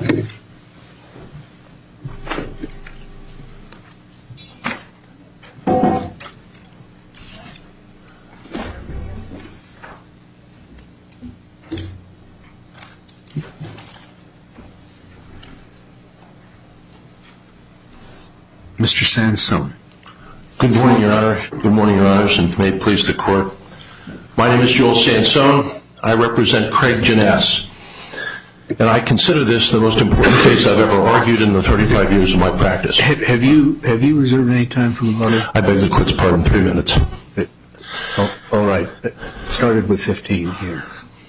Mr. Sansone. Good morning, Your Honor. Good morning, Your Honors, and may it please the Court. My name is Joel Sansone. I represent Craig Jeunesse, and I consider this the most important case I've ever argued in the 35 years of my practice. Have you reserved any time for rebuttal? I beg the Court's pardon, 3 minutes. All right. Started with 15 here.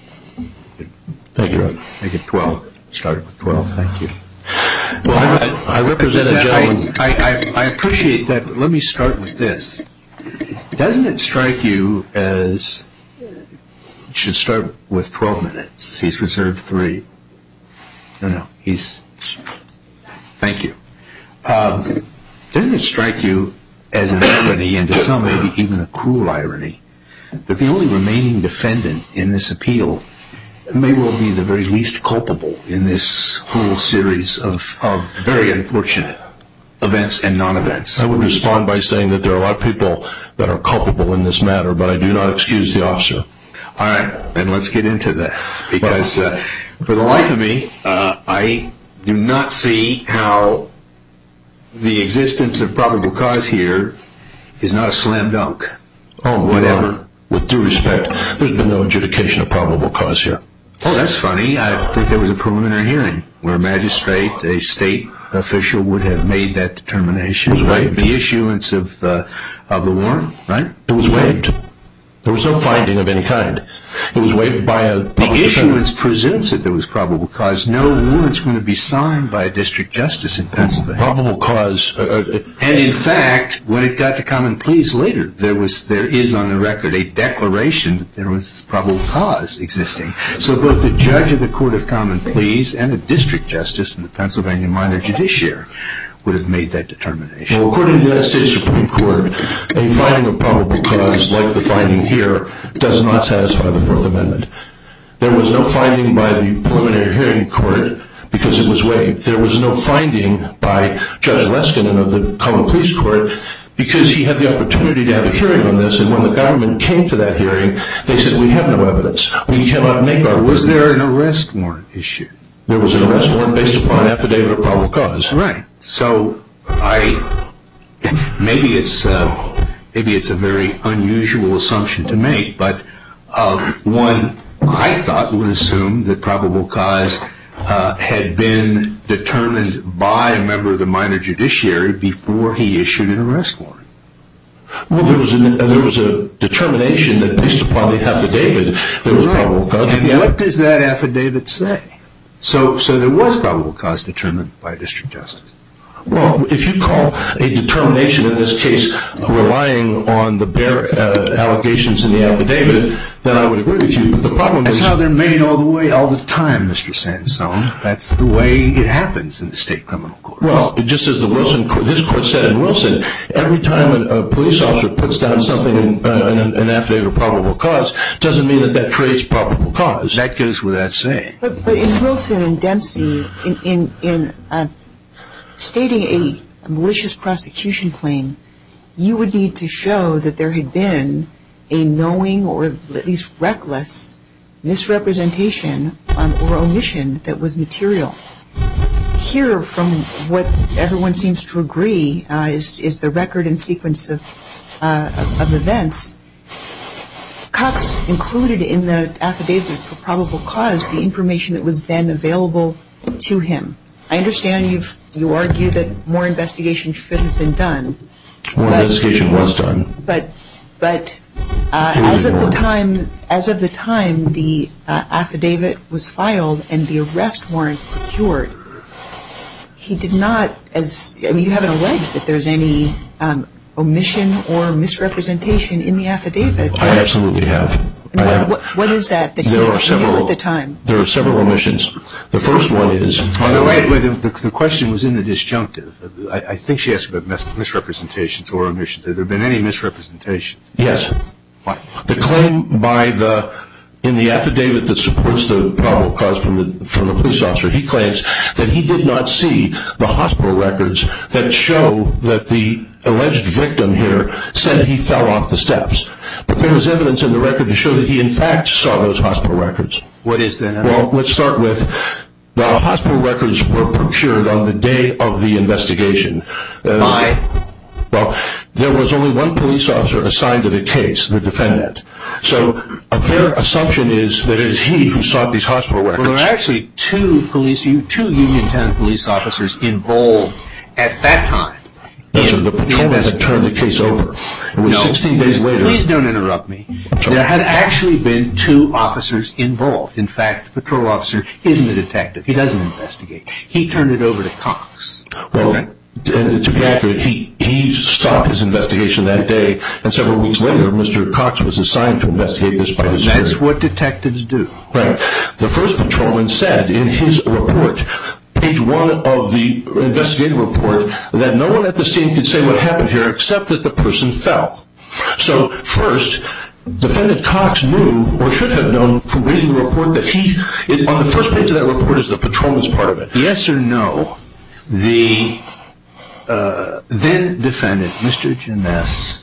Thank you, Your Honor. Make it 12. Started with 12. Thank you. Well, I represent a gentleman. I appreciate that, but let me start with this. Doesn't it strike you as you should start with 12 minutes? He's reserved 3. No, he's... Thank you. Doesn't it strike you as an irony, and to some maybe even a cruel irony, that the only remaining defendant in this appeal may well be the very least culpable in this whole series of very unfortunate events and non-events? I would respond by saying that there are a lot of people that are culpable in this matter, but I do not excuse the officer. All right, then let's get into that, because for the life of me, I do not see how the existence of probable cause here is not a slam dunk. Oh, whatever. With due respect, there's been no adjudication of probable cause here. Oh, that's funny. I think there was a preliminary hearing where a magistrate, a state official, would have made that determination. Right? The issuance of the warrant, right? It was waived. There was no finding of any kind. It was waived by a public defender. The issuance presumes that there was probable cause. No warrant's going to be signed by a district justice in Pennsylvania. Probable cause. And in fact, when it got to common pleas later, there is on the record a declaration that there was probable cause existing. So both the judge of the Court of Common Pleas and the district justice in the Pennsylvania Minor Judiciary would have made that determination. Well, according to the United States Supreme Court, a finding of probable cause, like the finding here, does not satisfy the Fourth Amendment. There was no finding by the preliminary hearing court because it was waived. There was no finding by Judge Leskinen of the Common Pleas Court because he had the opportunity to have a hearing on this, and when the government came to that hearing, they said, we have no evidence. We cannot make our... Was there an arrest warrant issued? There was an arrest warrant based upon an affidavit of probable cause. Right. So maybe it's a very unusual assumption to make, but one I thought would assume that probable cause had been determined by a member of the minor judiciary before he issued an arrest warrant. Well, there was a determination that based upon the affidavit there was probable cause. And what does that affidavit say? So there was probable cause determined by a district justice. Well, if you call a determination in this case relying on the bare allegations in the affidavit, then I would agree with you. But the problem is... That's how they're made all the time, Mr. Sansone. That's the way it happens in the state criminal court. Well, just as this court said in Wilson, every time a police officer puts down something in an affidavit of probable cause, doesn't mean that creates probable cause. That goes without saying. But in Wilson and Dempsey, in stating a malicious prosecution claim, you would need to show that there had been a knowing or at least reckless misrepresentation or omission that was material. Here, from what everyone seems to agree, is the record and sequence of events. Cox included in the affidavit for probable cause the information that was then available to him. I understand you argue that more investigation should have been done. More investigation was done. But as of the time the affidavit was filed and the arrest warrant procured, he did not, you haven't alleged that there's any omission or misrepresentation in the affidavit. I absolutely have. What is that he knew at the time? There are several omissions. The first one is... The question was in the disjunctive. I think she asked about misrepresentations or omissions. Have there been any misrepresentations? Yes. What? The claim by the in the affidavit that supports the probable cause from the police officer, he claims that he did not see the hospital records that show that the alleged victim here said he fell off the steps. But there is evidence in the record to show that he in fact saw those hospital records. What is that? Well, let's start with the hospital records were procured on the day of the investigation. By? Well, there was only one police officer assigned to the case, the defendant. So a fair assumption is that it is he who sought these hospital records. Well, there are actually two Uniontown police officers involved at that time. So the patrolman had turned the case over. It was 16 days later. Please don't interrupt me. There had actually been two officers involved. In fact, the patrol officer isn't a detective. He doesn't investigate. He turned it over to Cox. Well, and to be accurate, he stopped his investigation that day, and several weeks later, Mr. Cox was assigned to investigate this by his superior. That's what detectives do. Right. The first patrolman said in his report, page 1 of the investigative report, that no one at the scene could say what happened here except that the person fell. So first, Defendant Cox knew, or should have known from reading the report, that on the first page of that report is the patrolman's part of it. Yes or no, the then defendant, Mr. Janess,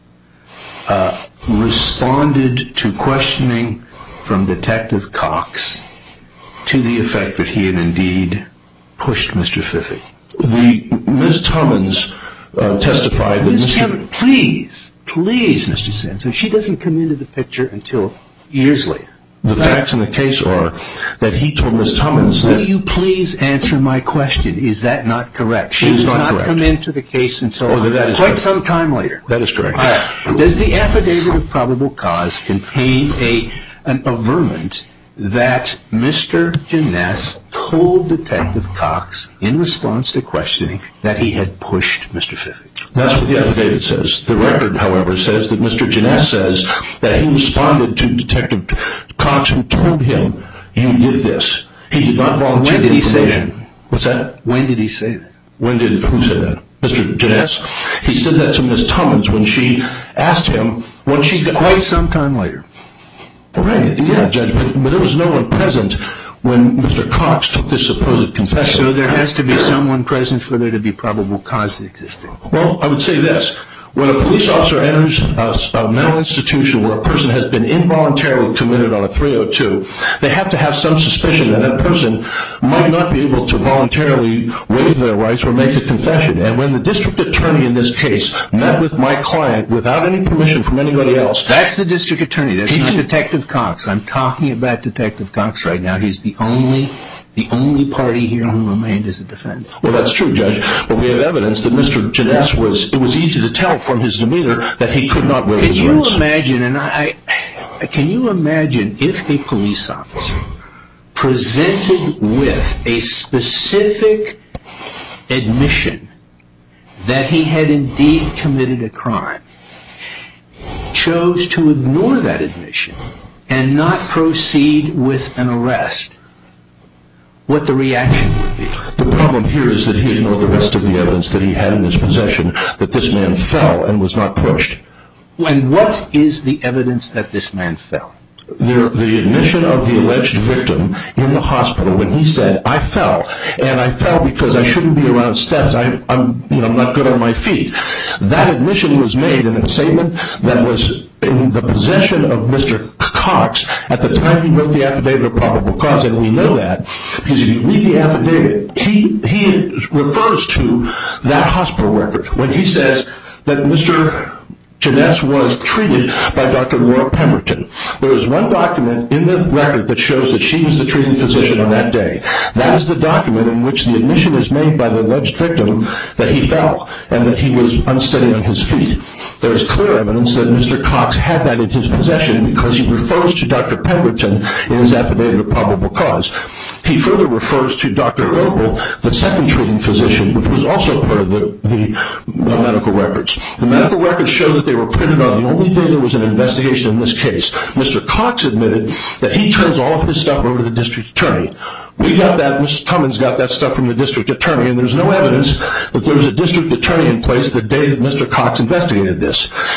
responded to questioning from Detective Cox to the effect that he had indeed pushed Mr. Fiffy. Ms. Tummins testified that Ms. Tummins, please, Mr. Sensen, she doesn't come into the picture until years later. The facts in the case are that he told Ms. Tummins that... Will you please answer my question? Is that not correct? She does not come into the case until quite some time later. That is correct. Does the affidavit of probable cause contain an averment that Mr. Janess told Detective Cox in response to questioning that he had pushed Mr. Fiffy? That's what the affidavit says. The record, however, says that Mr. Janess says that he responded to Detective Cox, who told him, you did this. He did not volunteer. When did he say that? What's that? When did he say that? Who said that? Mr. Janess? He said that to Ms. Tummins when she asked him, when she got... Quite some time later. Right, yeah, Judge, but there was no one present when Mr. Cox took this supposed confession. So there has to be someone present for there to be probable cause existing. Well, I would say this. When a police officer enters a mental institution where a person has been involuntarily committed on a 302, they have to have some suspicion that that person might not be able to voluntarily waive their rights or make a confession. And when the district attorney in this case met with my client without any permission from anybody else... That's the district attorney. That's not Detective Cox. I'm talking about Detective Cox right now. He's the only party here who remained as a defendant. Well, that's true, Judge, but we have evidence that Mr. Janess it was easy to tell from his demeanor that he could not waive his rights. Can you imagine if a police officer presented with a specific admission that he had indeed committed a crime, chose to ignore that admission and not proceed with an arrest, what the reaction would be? The problem here is that he ignored the rest of the evidence that he had in his possession that this man fell and was not pushed. And what is the evidence that this man fell? The admission of the alleged victim in the hospital when he said, I fell, and I fell because I shouldn't be around steps. I'm not good on my feet. That admission was made in a statement that was in the possession of Mr. Cox at the time he wrote the affidavit of probable cause, and we know that because if you read the affidavit, he refers to that hospital record when he says that Mr. Janess was treated by Dr. Laura Pemberton. There is one document in the record that shows that she was the treating physician on that day. That is the document in which the admission is made by the alleged victim that he fell and that he was unsteady on his feet. There is clear evidence that Mr. Cox had that in his possession because he refers to Dr. Pemberton in his affidavit of probable cause. He further refers to Dr. Opel, the second treating physician, which was also part of the medical records. The medical records show that they were printed on the only day there was an investigation in this case. Mr. Cox admitted that he turns all of his stuff over to the district attorney. We got that, Mrs. Tummins got that stuff from the district attorney, and there's no evidence that there was a district attorney in place the day that Mr. Cox investigated this.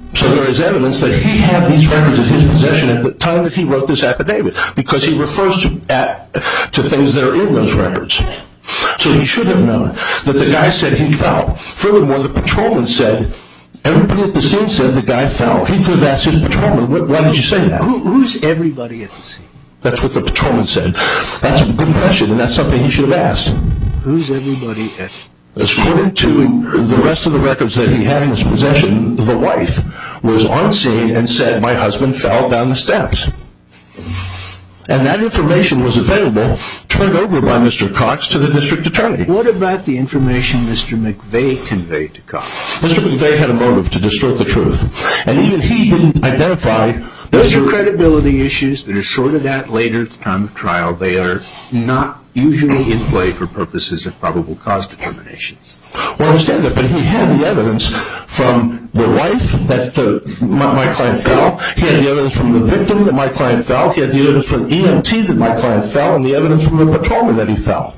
So there is evidence that he had these records in his possession at the time that he wrote this affidavit, because he refers to things that are in those records. So he should have known that the guy said he fell. Furthermore, the patrolman said, everybody at the scene said the guy fell. He could have asked his patrolman, why did you say that? Who's everybody at the scene? That's what the patrolman said. That's a good question, and that's something he should have asked. Who's everybody at the scene? According to the rest of the records that he had in his possession, the wife was on scene and said, my husband fell down the steps. And that information was available, turned over by Mr. Cox to the district attorney. What about the information Mr. McVeigh conveyed to Cox? Mr. McVeigh had a motive to distort the truth. And even he didn't identify... Those are credibility issues that are sorted out later at the time of trial. They are not usually in play for purposes of probable cause determinations. Well, I understand that, but he had the evidence from the wife that my client fell. He had the evidence from the victim that my client fell. He had the evidence from EMT that my client fell, and the evidence from the patrolman that he fell.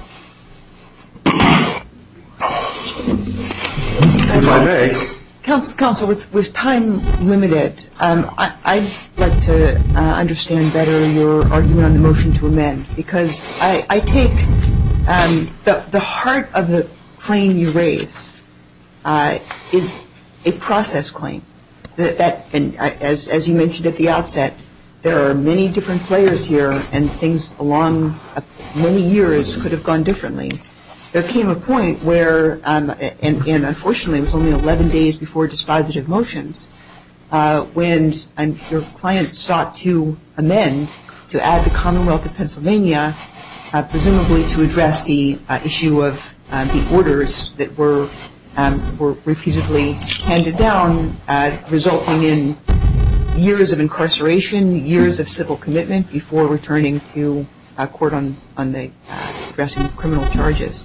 If I may... Counsel, with time limited, I'd like to understand better your argument on the motion to amend, because I take the heart of the claim you raise is a process claim. And as you mentioned at the outset, there are many different players here, and things along many years could have gone differently. There came a point where, and unfortunately it was only 11 days before dispositive motions, when your client sought to amend to add the Commonwealth of Pennsylvania, presumably to address the issue of the orders that were repeatedly handed down, resulting in years of incarceration, years of civil commitment before returning to court on the addressing criminal charges.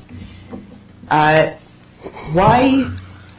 Why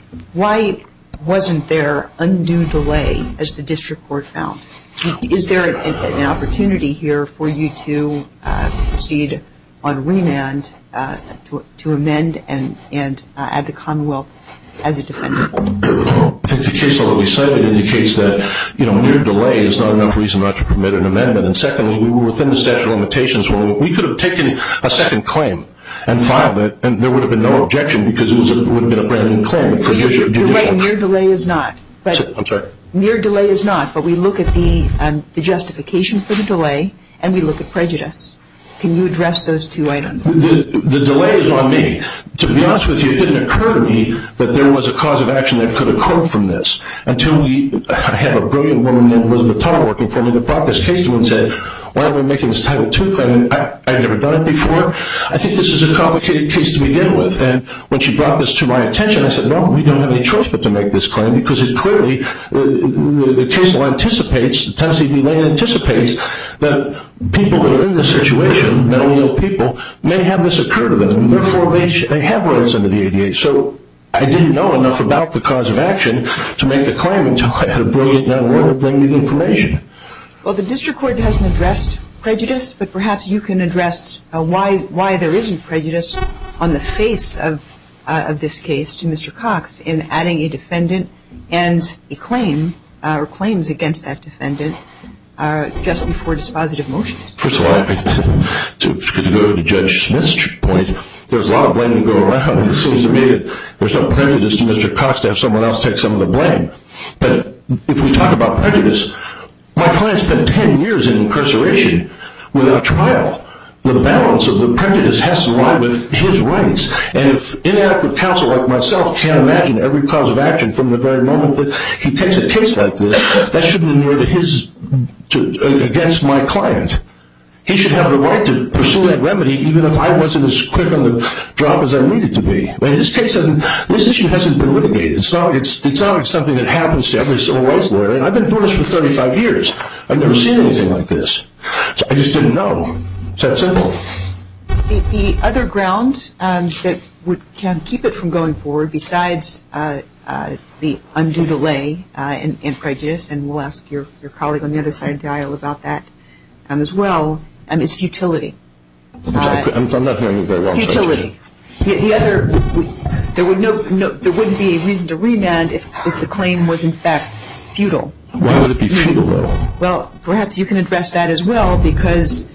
wasn't there undue delay, as the district court found? Is there an opportunity here for you to proceed on remand to amend and add the Commonwealth as a defendant? I think the case law that we cited indicates that mere delay is not enough reason not to permit an amendment. And secondly, we were within the statute of limitations when we could have taken a second claim and filed it, and there would have been no objection because it would have been a brand new claim. You're right, mere delay is not. I'm sorry? Mere delay is not, but we look at the justification for the delay and we look at prejudice. Can you address those two items? The delay is on me. To be honest with you, it didn't occur to me that there was a cause of action that could occur from this until I had a brilliant woman named Elizabeth Tuttle working for me that brought this case to me and said, why are we making this Title II claim? I'd never done it before. I think this is a complicated case to begin with. And when she brought this to my attention, I said, well, we don't have any choice but to make this claim because it clearly, the case law anticipates, Tennessee v. Lane anticipates that people that are in this situation, mentally ill people, may have this occur to them, and therefore they have rights under the ADA. So I didn't know enough about the cause of action to make the claim until I had a brilliant young woman bring me the information. Well, the district court hasn't addressed prejudice, but perhaps you can address why there isn't prejudice on the face of this case to Mr. Cox in adding a defendant and a claim or claims against that defendant just before dispositive motions. First of all, to go to Judge Smith's point, there's a lot of blame to go around, and it seems to me that there's no prejudice to Mr. Cox to have someone else take some of the blame. But if we talk about prejudice, my client spent 10 years in incarceration without trial. The balance of the prejudice has to lie with his rights. And if inadequate counsel like myself can't imagine every cause of action from the very moment that he takes a case like this, that shouldn't inure against my client. He should have the right to pursue that remedy even if I wasn't as quick on the drop as I needed to be. I mean, this issue hasn't been litigated. It's not like something that happens to every civil rights lawyer. And I've been doing this for 35 years. I've never seen anything like this. So I just didn't know. It's that simple. The other ground that can keep it from going forward, besides the undue delay and prejudice, and we'll ask your colleague on the other side of the aisle about that as well, is futility. I'm not hearing you very well. Futility. There wouldn't be a reason to remand if the claim was in fact futile. Why would it be futile, though? Well, perhaps you can address that as well, because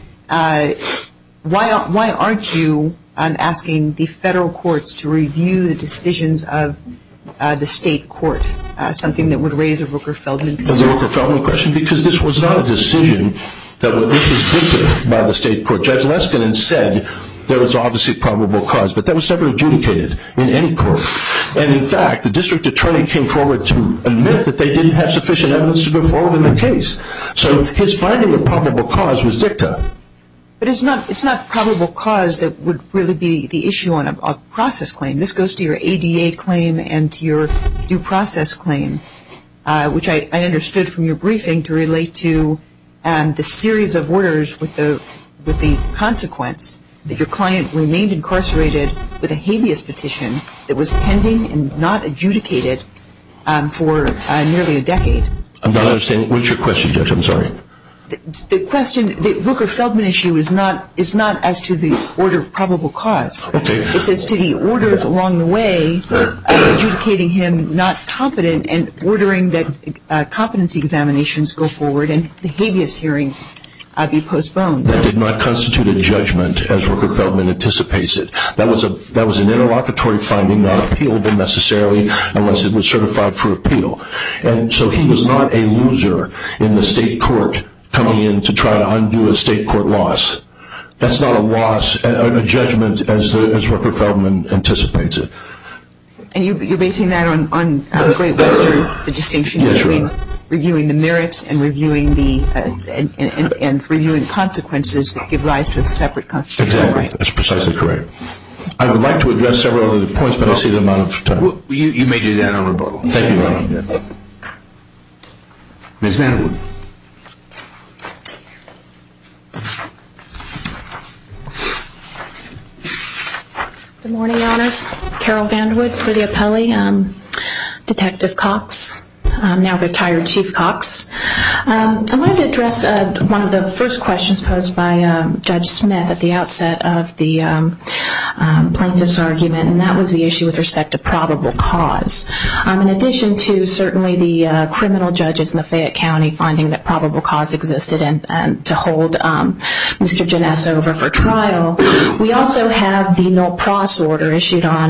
why aren't you asking the federal courts to review the decisions of the state court, something that would raise a Rooker-Feldman concern? The Rooker-Feldman question, because this was not a decision that was dictated by the state court. Judge Leskinen said there was obviously probable cause, but that was never adjudicated in any court. And in fact, the district attorney came forward to admit that they didn't have sufficient evidence to go forward in the case. So his finding of probable cause was dicta. But it's not probable cause that would really be the issue on a process claim. This goes to your ADA claim and to your due process claim, which I understood from your briefing to relate to the series of orders with the consequence that your client remained incarcerated with a habeas petition that was pending and not adjudicated for nearly a decade. I'm not understanding. What's your question, Judge? I'm sorry. The question, the Rooker-Feldman issue is not as to the order of probable cause. Okay. It's as to the orders along the way adjudicating him not competent and ordering that competency examinations go forward and the habeas hearings be postponed. That did not constitute a judgment as Rooker-Feldman anticipates it. That was an interlocutory finding, not appealable necessarily unless it was certified for appeal. And so he was not a loser in the state court coming in to try to undo a state court loss. That's not a loss, a judgment as Rooker-Feldman anticipates it. And you're basing that on Great Western, the distinction between reviewing the merits and reviewing and reviewing consequences that give rise to a separate constitutional right. Exactly. That's precisely correct. I would like to address several other points, but I see the amount of time. Well, you may do that on rebuttal. Thank you, Your Honor. Ms. Vanderwood. Good morning, Your Honors. Carol Vanderwood for the appellee, Detective Cox, now retired Chief Cox. I wanted to address one of the first questions posed by Judge Smith at the outset of the plaintiff's argument, and that was the issue with respect to probable cause. In addition to certainly the criminal judges in the Fayette County finding that probable cause existed and to hold Mr. Janess over for trial, we also have the no pros order issued on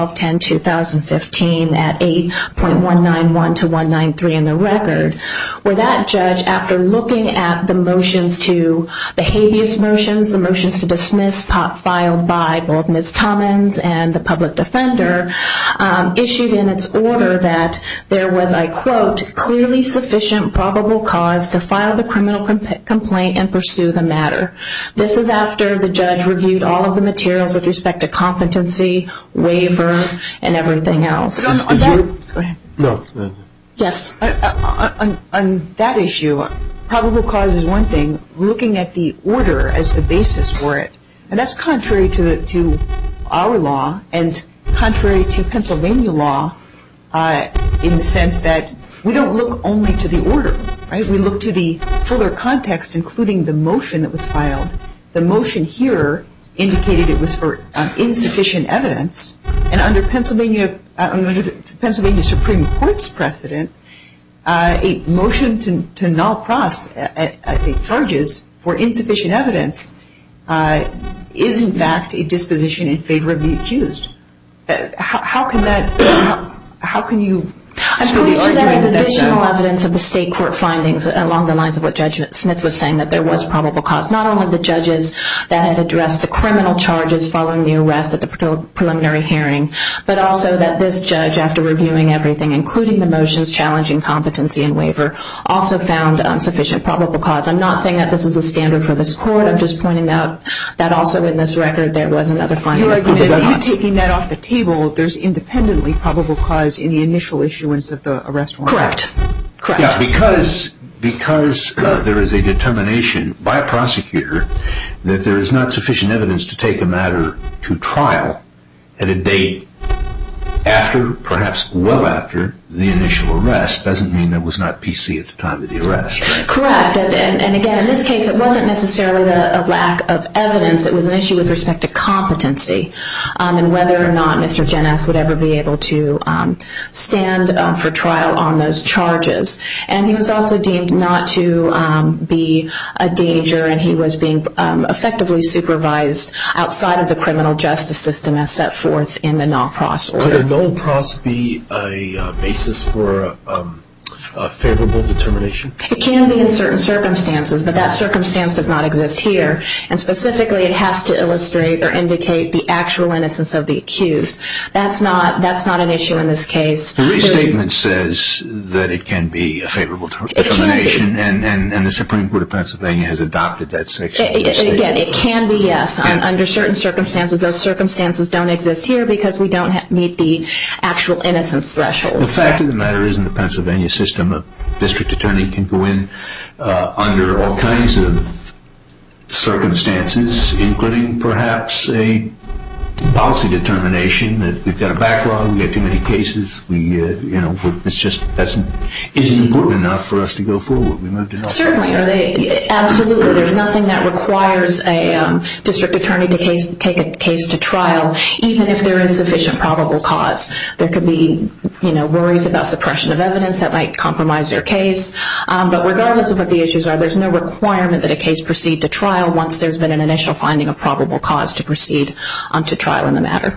12/10/2015 at 8.191 to 193 in the record, where that judge, after looking at the motions to the habeas motions, the motions to dismiss filed by both Ms. Tommins and the public defender, issued in its order that there was, I quote, clearly sufficient probable cause to file the criminal complaint and pursue the matter. This is after the judge reviewed all of the materials with respect to competency, waiver, and everything else. Go ahead. No. Yes. On that issue, probable cause is one thing. Looking at the order as the basis for it, and that's contrary to our law and contrary to Pennsylvania law in the sense that we don't look only to the order, right? We look to the fuller context, including the motion that was filed. The motion here indicated it was for insufficient evidence, and under Pennsylvania Supreme Court's precedent, a motion to null pros charges for insufficient evidence is in fact a disposition in favor of the accused. How can you? I'm pretty sure that is additional evidence of the state court findings along the lines of what Judge Smith was saying, that there was probable cause. Not only the judges that had addressed the criminal charges following the arrest at the preliminary hearing, but also that this judge, after reviewing everything, including the motions challenging competency and waiver, also found sufficient probable cause. I'm not saying that this is a standard for this court. I'm just pointing out that also in this record there was another finding. Your argument is taking that off the table, there's independently probable cause in the initial issuance of the arrest warrant. Correct. Yeah, because there is a determination by a prosecutor that there is not sufficient evidence to take a matter to trial at a date after, perhaps well after, the initial arrest doesn't mean there was not PC at the time of the arrest. Right? Correct. And again, in this case, it wasn't necessarily a lack of evidence. It was an issue with respect to competency and whether or not Mr. Geness would ever be able to stand for trial on those charges. And he was also deemed not to be a danger, and he was being effectively supervised outside of the criminal justice system as set forth in the Noel Pross order. Could a Noel Pross be a basis for a favorable determination? It can be in certain circumstances, but that circumstance does not exist here. And specifically, it has to illustrate or indicate the actual innocence of the accused. That's not an issue in this case. The restatement says that it can be a favorable determination, and the Supreme Court of Pennsylvania has adopted that section. Again, it can be, yes, under certain circumstances. Those circumstances don't exist here because we don't meet the actual innocence threshold. The fact of the matter is, in the Pennsylvania system, a district attorney can go in under all kinds of circumstances, including perhaps a policy determination that we've got a backlog, we've got too many cases, it's just isn't important enough for us to go forward. We move to Certainly, absolutely. There's nothing that requires a district attorney to take a case to trial, even if there is sufficient probable cause. There could be, worries about suppression of evidence that might compromise their case. But regardless of what the issues are, there's no requirement that a case proceed to trial once there's been an initial finding of probable cause to proceed to trial in the matter.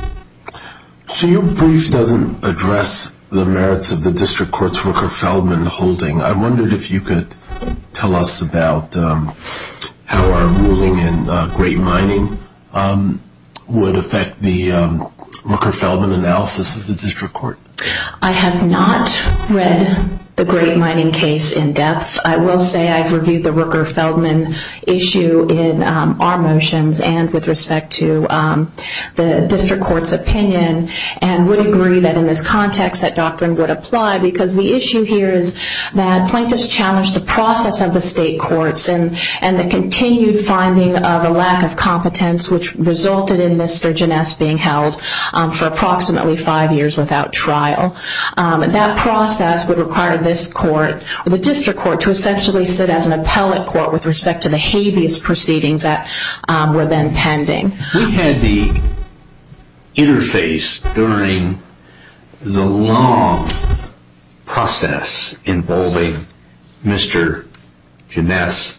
So your brief doesn't address the merits of the district court's Rooker-Feldman holding. I wondered if you could tell us about how our ruling in Great Mining would affect the Rooker-Feldman analysis of the district court. I have not read the Great Mining case in depth. I will say I've reviewed the Rooker-Feldman issue in our motions and with respect to the district court's opinion, and would agree that in this context that doctrine would apply, because the issue here is that plaintiffs challenged the process of the state courts and the continued finding of a lack of competence, which resulted in Mr. Geness being held for approximately 5 years without trial. That process would require this court, or the district court, to essentially sit as an appellate court with respect to the habeas proceedings that were then pending. We had the interface during the long process involving Mr. Geness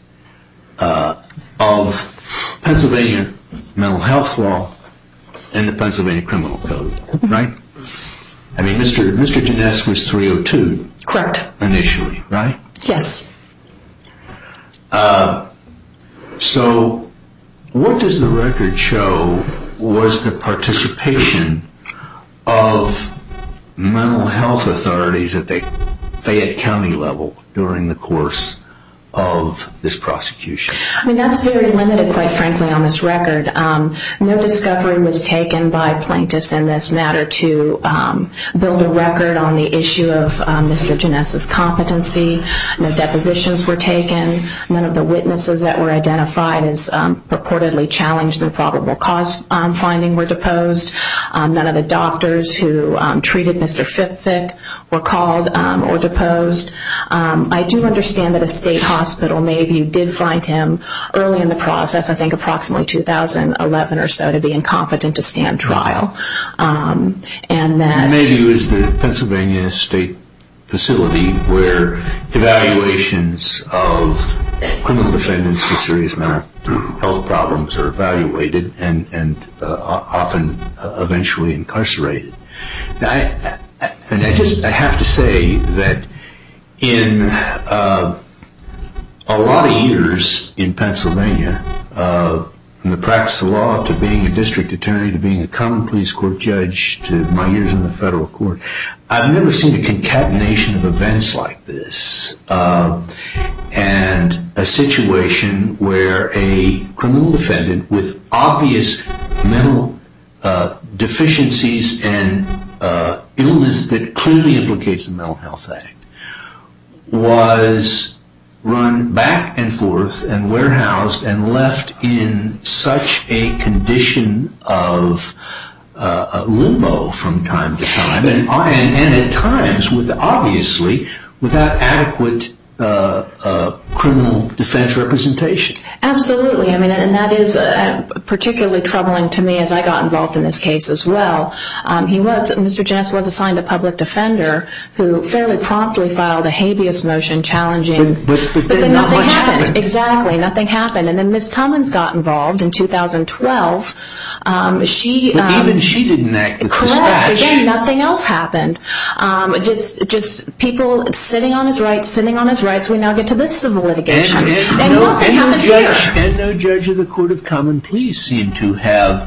of Pennsylvania mental health law and the Pennsylvania criminal code, right? I mean, Mr. Geness was 302. Correct. Initially, right? Yes. So what does the record show was the participation of mental health authorities at the Fayette County level during the course of this prosecution? I mean, that's very limited, quite frankly, on this record. No discovery was taken by plaintiffs in this matter to build a record on the issue of Mr. Geness's competency. No depositions were taken. None of the witnesses that were identified as purportedly challenged in the probable cause finding were deposed. None of the doctors who treated Mr. Fipvick were called or deposed. I do understand that a state hospital, Mayview, did find him early in the process, I think approximately 2011 or so, to be incompetent to stand trial. And that Mayview is the Pennsylvania state facility where evaluations of criminal defendants with serious mental health problems are evaluated and often eventually incarcerated. Now, I have to say that in a lot of years in Pennsylvania, from the practice of law to being a district attorney to being a common pleas court judge to my years in the federal court, I've never seen a concatenation of events like this, and a situation where a criminal defendant with obvious mental deficiencies and illness that clearly implicates the Mental Health Act was run back and forth and warehoused and left in such a condition of limbo from time to time, and at times obviously without adequate criminal defense representation. Absolutely. I mean, and that is particularly troubling to me as I got involved in this case as well. Mr. Jenness was assigned a public defender who fairly promptly filed a habeas motion challenging. But then not nothing much happened. Exactly, nothing happened. And then Ms. Tummins got involved in 2012. But even she didn't act with correct. dispatch. Again, nothing else happened. Just people sitting on his rights. We now get to this civil litigation. And nothing happens here. And no judge of the Court of Common Pleas seemed to have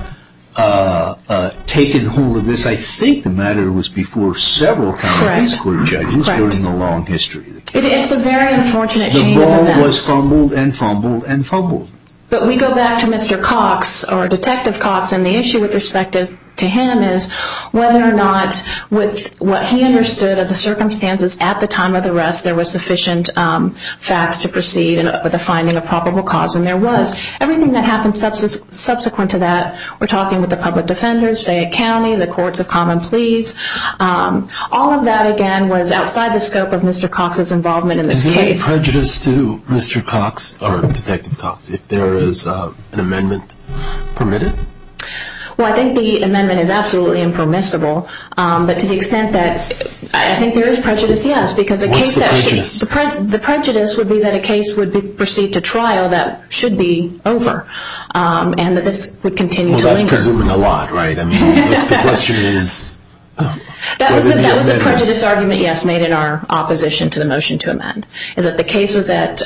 taken hold of this. I think the matter was before several Common Pleas Court judges during the long history of the case. It's a very unfortunate chain of events. The ball was fumbled and fumbled and fumbled. But we go back to Mr. Cox, or Detective Cox, and the issue with respect to him is whether or not, with what he understood of the circumstances at the time of the arrest, there was sufficient facts to proceed with a finding of probable cause, and there was. Everything that happened subsequent to that, we're talking with the public defenders, Fayette County, the Courts of Common Pleas, all of that, again, was outside the scope of Mr. Cox's involvement in this case. Is there any prejudice to Mr. Cox, or Detective Cox, if there is an amendment permitted? Well, I think the amendment is absolutely impermissible, but to the extent that I think there is prejudice, yes, because a case that the prejudice would be that a case would proceed to trial that should be over, and that this would continue to linger. Well, that's presuming a lot, right? I mean, the question is. That was a prejudice argument, yes, made in our opposition to the motion to amend. Is that the case was that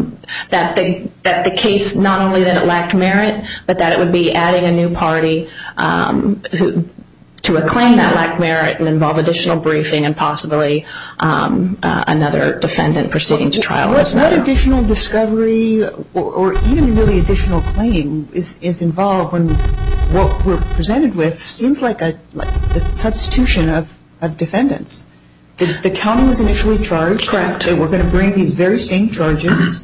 the case, not only that it lacked merit, but that it would be adding a new party to a claim that lacked merit and involve additional briefing and possibly another defendant proceeding to trial. What additional discovery or even really additional claim is involved when what we're presented with seems like a substitution of defendants? The county was initially charged. Correct. They were going to bring these very same charges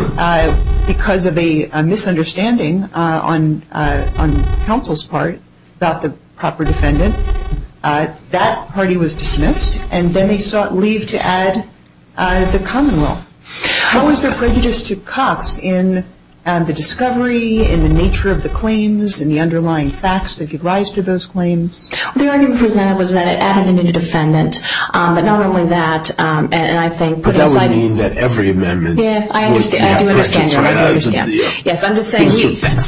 because of a misunderstanding on counsel's part about the proper defendant. That party was dismissed, and then they sought leave to add the Commonwealth. How is there prejudice to Cox in the discovery, in the nature of the claims, in the underlying facts that give rise to those claims? The argument presented was that it added a new defendant, but not only that, and I think putting aside. That would mean that every amendment. Yeah, I understand. I do understand. I do understand. Yes, I'm just saying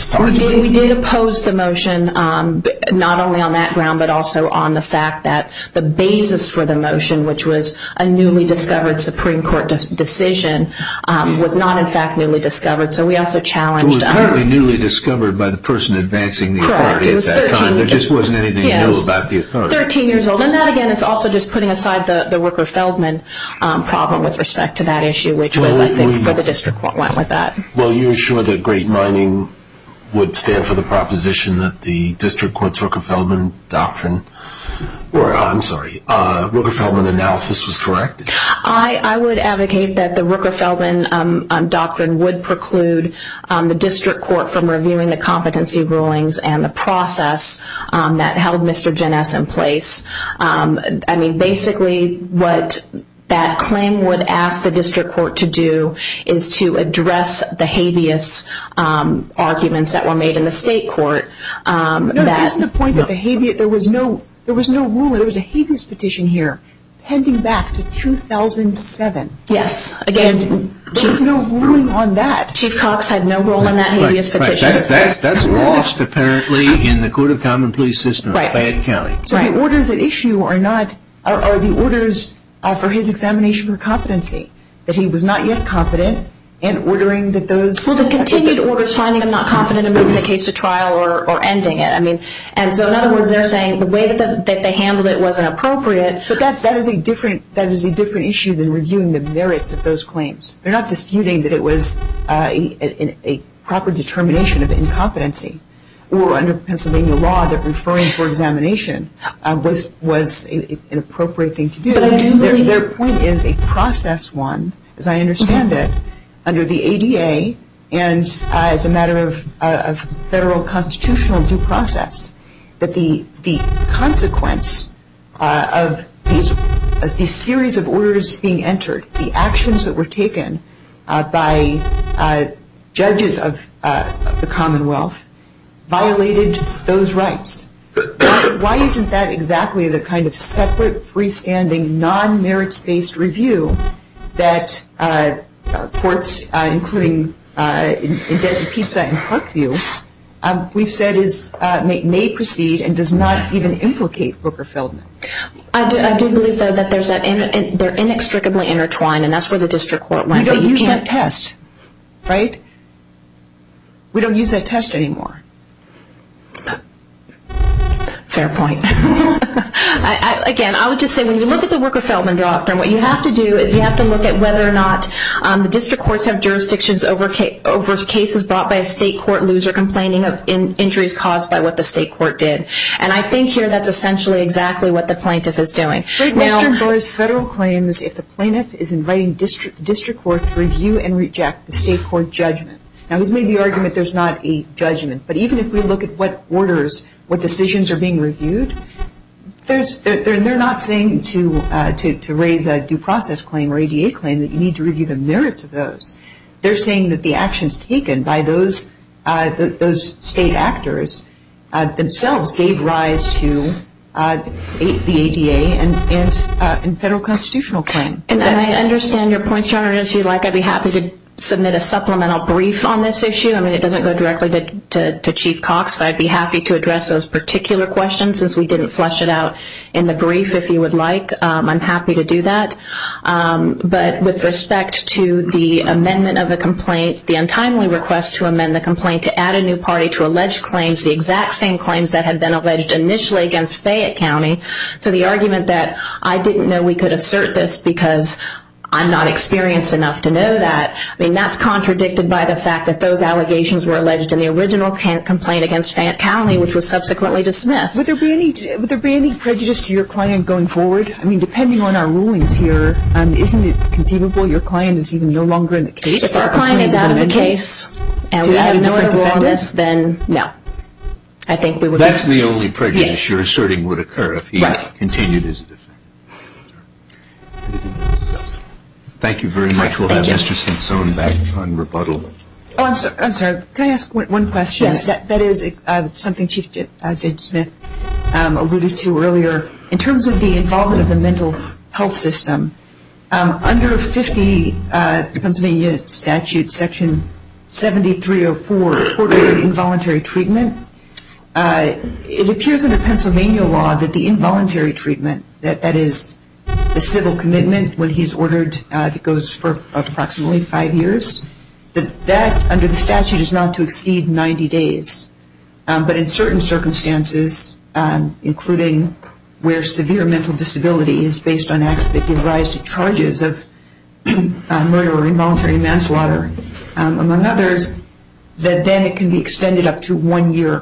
we did oppose the motion, not only on that ground, but also on the fact that the basis for the motion, which was a newly discovered Supreme Court decision, was not in fact newly discovered. So we also challenged. It was apparently newly discovered by the person advancing the authority at that time. There just wasn't anything new about the authority. 13 years old. And that, again, is also just putting aside the Rooker-Feldman problem with respect to that issue, which was, I think, where the district court went with that. Well, you're sure that Great Mining would stand for the proposition that the district court's Rooker-Feldman doctrine, or, I'm sorry, Rooker-Feldman analysis was correct? I would advocate that the Rooker-Feldman doctrine would preclude the district court from reviewing the competency rulings and the process that held Mr. Jenness in place. I mean, basically what that claim would ask the district court to do is to address the habeas arguments that were made in the state court. Isn't the point that the habeas, there was no rule, there was a habeas petition here pending back to 2007. Yes. Again, there was no ruling on that. Chief Cox had no role in that habeas petition. That's lost, apparently, in the Court of Common Pleas system of Fayette County. So the orders at issue are the orders for his examination for competency, that he was not yet competent, and ordering that those. Well, the continued orders finding him not confident in moving the case to trial or ending it. I mean, and so in other words, they're saying the way that they handled it wasn't appropriate. But that is a different issue than reviewing the merits of those claims. They're not disputing that it was a proper determination of incompetency, or under Pennsylvania law that referring for examination was an appropriate thing to do. But I do believe their point is a process one, as I understand it, under the ADA and as a matter of federal constitutional due process, that the consequence of these series of orders being entered, the actions that were taken by judges of the Commonwealth, violated those rights. Why isn't that exactly the kind of separate, freestanding, non-merits-based review that courts, including in Desi Pizza and Parkview, we've said may proceed and does not even implicate Rooker-Feldman? I do believe, though, that they're inextricably intertwined, and that's where the district court went. We don't use that test, right? We don't use that test anymore. Fair point. Again, I would just say when you look at the Rooker-Feldman doctrine, what you have to do is you have to look at whether or not the district courts have jurisdictions over cases brought by a state court loser complaining of injuries caused by what the state court did. And I think here that's essentially exactly what the plaintiff is doing. Great Western bars federal claims if the plaintiff is inviting district court to review and reject the state court judgment. Now, he's made the argument there's not a judgment, but even if we look at what orders, what decisions are being reviewed, they're not saying to raise a due process claim or ADA claim that you need to review the merits of those. They're saying that the actions taken by those state actors themselves gave rise to the ADA and federal constitutional claim. And I understand your points, Your Honor. If you'd like, I'd be happy to submit a supplemental brief on this issue. I mean, it doesn't go directly to Chief Cox, but I'd be happy to address those particular questions since we didn't flesh it out in the brief, if you would like. I'm happy to do that. But with respect to the amendment of the complaint, the untimely request to amend the complaint to add a new party to allege claims, the exact same claims that had been alleged initially against Fayette County, so the argument that I didn't know we could assert this because I'm not experienced enough to know that, I mean, that's contradicted by the fact that those allegations were alleged in the original complaint against Fayette County, which was subsequently dismissed. Would there be any prejudice to your client going forward? I mean, depending on our rulings here, isn't it conceivable your client is even no longer in the case? If our client is out of the case and we have no other rule on this, then no. I think we would. That's the only prejudice you're asserting would occur if he continued as a defendant. Thank you very much. We'll have Mr. Sansone back on rebuttal. Oh, I'm sorry. Can I ask one question? Yes. That is something Chief Judge Smith alluded to earlier. In terms of the involvement of the mental health system, under 50 Pennsylvania statute, section 7304, court-ordered involuntary treatment, it appears under Pennsylvania law that the involuntary treatment, that is the civil commitment when he's ordered that goes for approximately 5 years, that under the statute is not to exceed 90 days. But in certain circumstances, including where severe mental disability is based on acts that give rise to charges of murder or involuntary manslaughter, among others, that then it can be extended up to 1 year.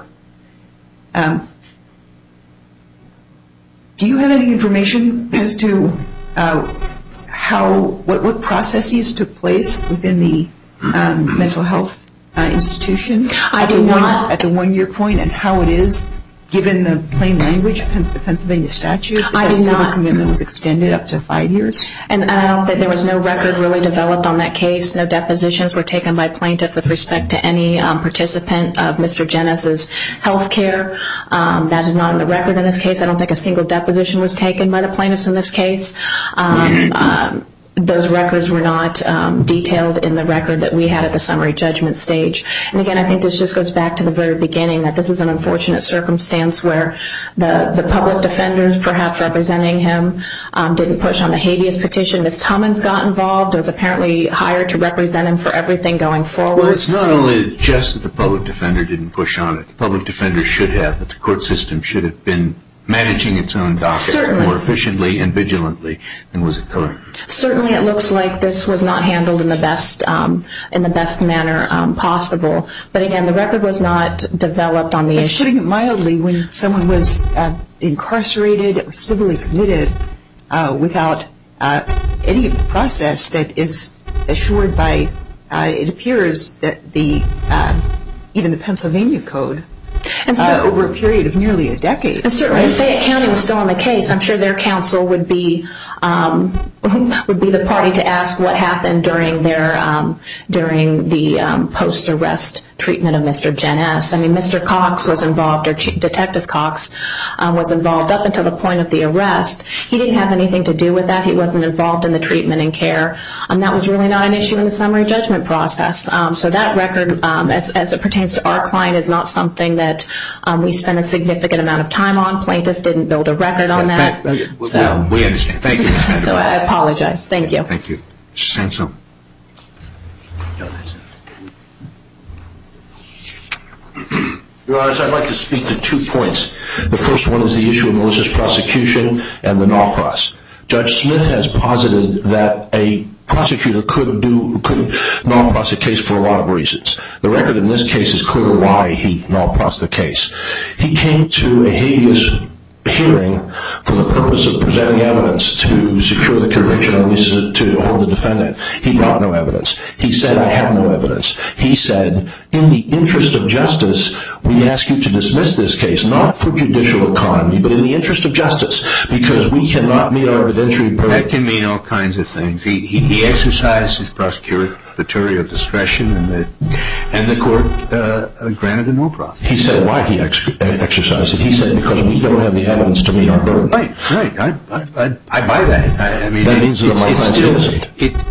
Do you have any information as to what processes took place within the mental health institution? I do not. At the 1 year point, and how it is, given the plain language of the Pennsylvania statute, that the civil commitment was extended up to 5 years? And I don't think there was no record really developed on that case. No depositions were taken by plaintiff with respect to any participant of Mr. Jennis's health care. That is not in the record in this case. I don't think a single deposition was taken by the plaintiffs in this case. Those records were not detailed in the record that we had at the summary judgment stage. And again, I think this just goes back to the very beginning, that this is an unfortunate circumstance where the public defenders, perhaps representing him, didn't push on the habeas petition. Ms. Tummins got involved, was apparently hired to represent him for everything going forward. Well, it's not only just that the public defender didn't push on it. The public defender should have, but the court system should have been managing its own docket more efficiently and vigilantly than was occurring. Certainly it looks like this was not handled in the best manner possible. But again, the record was not developed on the issue. Putting it mildly, when someone was incarcerated or civilly committed without any process that is assured by, it appears that even the Pennsylvania Code over a period of nearly a decade. And certainly, if Fayette County was still on the case, I'm sure their counsel would be the party to ask what happened during the post-arrest treatment of Mr. Jenness. I mean, Mr. Cox was involved, or Detective Cox was involved up until the point of the arrest. He didn't have anything to do with that. He wasn't involved in the treatment and care. That was really not an issue in the summary judgment process. So that record, as it pertains to our client, is not something that we spent a significant amount of time on. Plaintiff didn't build a record on that. So we understand. Thank you. So I apologize. Thank you. Thank you. Mr. Sansone. Your Honor, I'd like to speak to 2 points. The first one is the issue of malicious prosecution and the NALPROS. Judge Smith has posited that a prosecutor could NALPROS a case for a lot of reasons. The record in this case is clear why he NALPROS the case. He came to a habeas hearing for the purpose of presenting evidence to secure the conviction, or at least to hold the defendant. He brought no evidence. He said, I have no evidence. He said, in the interest of justice, we ask you to dismiss this case, not for judicial economy, but in the interest of justice, because we cannot meet our evidentiary burden. That can mean all kinds of things. He exercised his prosecutorial discretion, and the court granted the NALPROS. He said why he exercised it. He said because we don't have the evidence to meet our burden. Right. I buy that. I mean, that means that my client's innocent.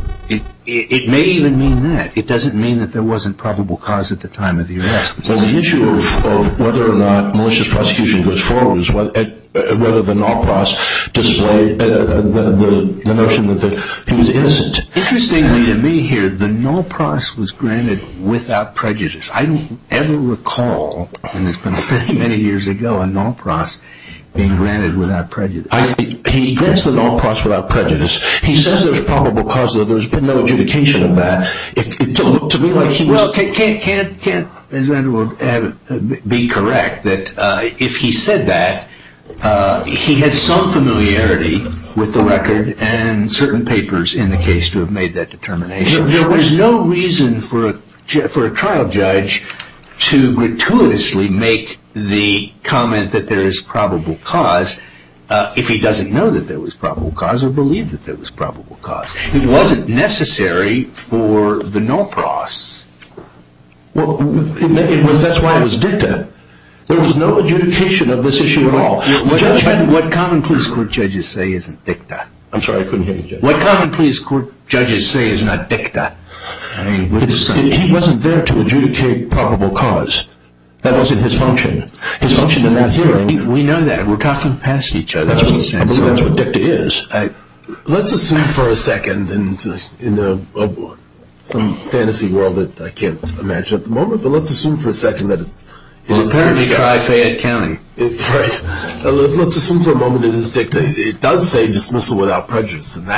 It may even mean that. It doesn't mean that there wasn't probable cause at the time of the arrest. Well, the issue of whether or not malicious prosecution goes forward is whether the NALPROS displayed the notion that he was innocent. Interestingly to me here, the NALPROS was granted without prejudice. I don't ever recall, and it's been many, many years ago, a NALPROS being granted without prejudice. He grants the NALPROS without prejudice. He says there's probable cause, though there's been no adjudication of that. It looked to me like he was... Well, can't Ms. Vanderwood be correct that if he said that, he had some familiarity with the record and certain papers in the case to have made that determination. There's no reason for a trial judge to gratuitously make the comment that there is probable cause if he doesn't know that there was probable cause or believe that there was probable cause. It wasn't necessary for the NALPROS. Well, that's why it was dicta. There was no adjudication of this issue at all. What common pleas court judges say isn't dicta. I'm sorry, I couldn't hear you, Judge. What common pleas court judges say is not dicta. He wasn't there to adjudicate probable cause. That wasn't his function. His function in that hearing... We know that. We're talking past each other. I believe that's what dicta is. Let's assume for a second, in some fantasy world that I can't imagine at the moment, but let's assume for a second that it is apparently try Fayette County. Right. Let's assume for a moment it is dicta. It does say dismissal without prejudice, and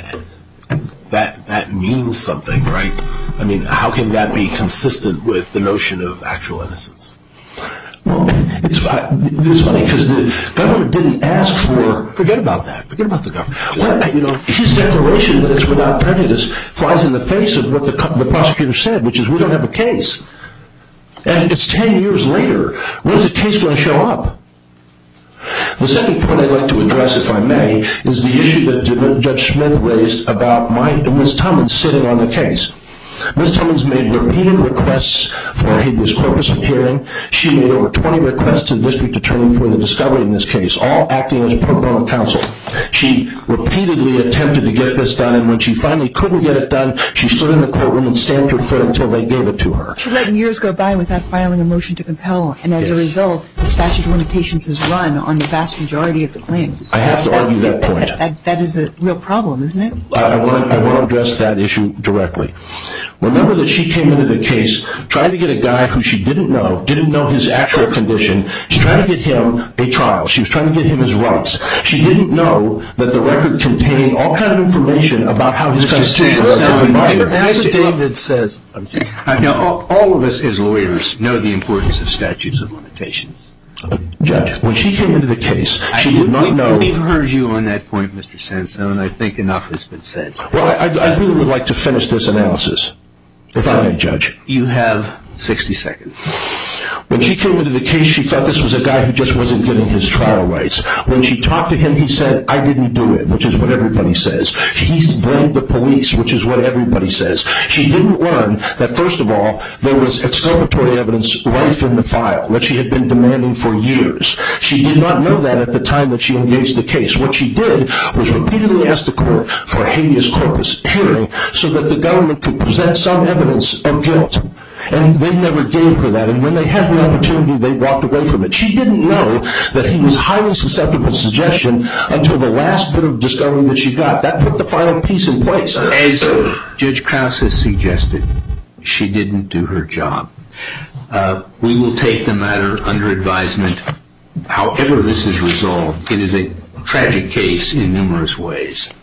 that means something, right? I mean, how can that be consistent with the notion of actual innocence? Well, it's funny because the government didn't ask for... Forget about that. Forget about the government. His declaration that it's without prejudice flies in the face of what the prosecutor said, which is we don't have a case. And it's 10 years later. When's the case going to show up? The second point I'd like to address, if I may, is the issue that Judge Smith raised about Ms. Tummins sitting on the case. Ms. Tummins made repeated requests for a habeas corpus hearing. She made over 20 requests to the district attorney for the discovery in this case, all acting as pro bono counsel. She repeatedly attempted to get this done, and when she finally couldn't get it done, she stood in the courtroom and stamped her foot until they gave it to her. She let years go by without filing a motion to compel, and as a result, the statute of limitations has run on the vast majority of the claims. I have to argue that point. That is a real problem, isn't it? I want to address that issue directly. Remember that she came into the case trying to get a guy who she didn't know his actual condition. She tried to get him a trial. She was trying to get him his rights. She didn't know that the record contained all kind of information about how his constitutional rights had been violated. David says... Now, all of us as lawyers know the importance of statutes of limitations. Judge, when she came into the case, she did not know... We've heard you on that point, Mr. Sansone. I think enough has been said. Well, I really would like to finish this analysis, if I may, Judge. You have 60 seconds. When she came into the case, she thought this was a guy who just wasn't getting his trial rights. When she talked to him, he said, I didn't do it, which is what everybody says. He blamed the police, which is what everybody says. She didn't learn that, first of all, there was exculpatory evidence rife in the file that she had been demanding for years. She did not know that at the time that she engaged the case. What she did was repeatedly ask the court for a habeas corpus hearing so that the government could present some evidence of guilt. And they never gave her that. And when they had the opportunity, they walked away from it. She didn't know that he was highly susceptible to suggestion until the last bit of discovery that she got. That put the final piece in place. As Judge Krause has suggested, she didn't do her job. We will take the matter under advisement. However this is resolved, it is a tragic case in numerous ways.